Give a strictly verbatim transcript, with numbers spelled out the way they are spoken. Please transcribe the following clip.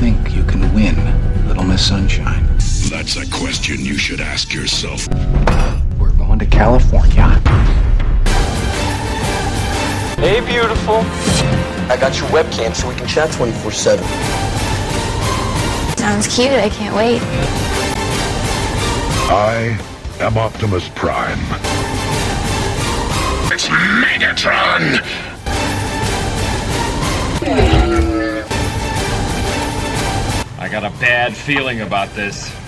think you can win, Little Miss Sunshine? That's a question you should ask yourself. We're going to California. Hey, beautiful. I got your webcam so we can chat twenty-four seven. Sounds cute. I can't wait. I am Optimus Prime. It's Megatron! I got a bad feeling about this.